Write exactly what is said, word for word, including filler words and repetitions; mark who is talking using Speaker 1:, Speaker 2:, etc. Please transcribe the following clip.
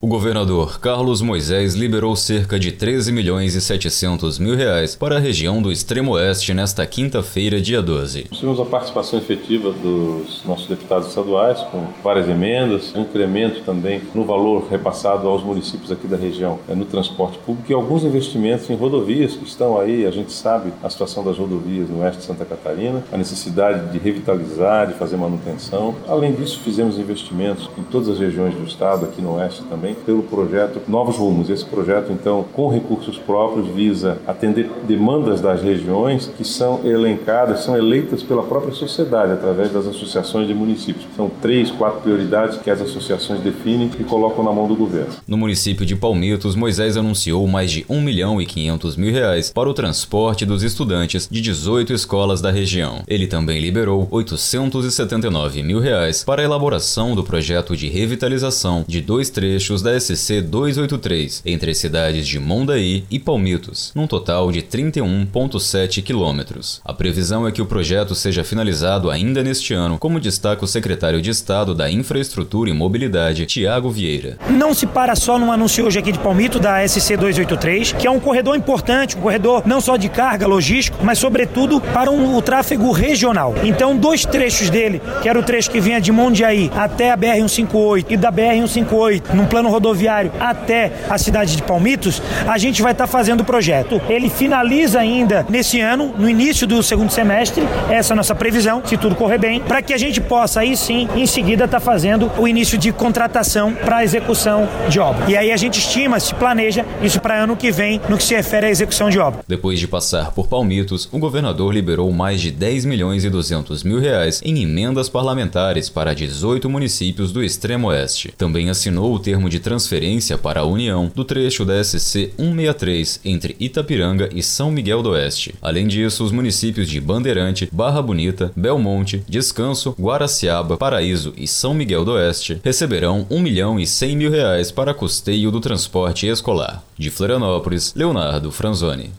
Speaker 1: governador Carlos Moisés liberou cerca de treze milhões e setecentos mil reais para a região do Extremo Oeste nesta quinta-feira, dia doze.
Speaker 2: Tivemos a participação efetiva dos nossos deputados estaduais, com várias emendas, um incremento também no valor repassado aos municípios aqui da região no transporte público e alguns investimentos em rodovias que estão aí. A gente sabe a situação das rodovias no oeste de Santa Catarina, a necessidade de revitalizar, de fazer manutenção. Além disso, fizemos investimentos em todas as regiões do estado, aqui no oeste também, pelo projeto Novos Rumos. Esse projeto, então, com recursos próprios, visa atender demandas das regiões que são elencadas, são eleitas pela própria sociedade, através das associações de municípios. São três, quatro prioridades que as associações definem e colocam na mão do governo.
Speaker 1: No município de Palmitos, Moisés anunciou mais de um milhão e quinhentos mil reais para o transporte dos estudantes de dezoito escolas da região. Ele também liberou oitocentos e setenta e nove mil reais para a elaboração do projeto de revitalização de dois trechos da S C duzentos e oitenta e três, entre as cidades de Mondaí e Palmitos, num total de trinta e um vírgula sete quilômetros. A previsão é que o projeto seja finalizado ainda neste ano, como destaca o secretário de Estado da Infraestrutura e Mobilidade, Tiago Vieira.
Speaker 3: Não se para só no anúncio hoje aqui de Palmitos, da S C duzentos e oitenta e três, que é um corredor importante, um corredor não só de carga, logístico, mas sobretudo para um, o tráfego regional. Então, dois trechos dele, que era o trecho que vinha de Mondiaí até a B R cento e cinquenta e oito e da B R cento e cinquenta e oito, num plano rodoviário até a cidade de Palmitos, a gente vai estar tá fazendo o projeto. Ele finaliza ainda nesse ano, no início do segundo semestre, essa é a nossa previsão, se tudo correr bem, para que a gente possa aí sim, em seguida, estar tá fazendo o início de contratação para a execução de obra. E aí a gente estima, se planeja isso para ano que vem, no que se refere à execução de obra.
Speaker 1: Depois de passar por Palmitos, o governador liberou mais de dez milhões e duzentos mil reais em emendas parlamentares para dezoito municípios do Extremo Oeste. Também assinou o termo de transferência para a União do trecho da S C cento e sessenta e três entre Itapiranga e São Miguel do Oeste. Além disso, os municípios de Bandeirante, Barra Bonita, Belmonte, Descanso, Guaraciaba, Paraíso e São Miguel do Oeste receberão um milhão e cem mil reais para custeio do transporte escolar. De Florianópolis, Leonardo Franzoni.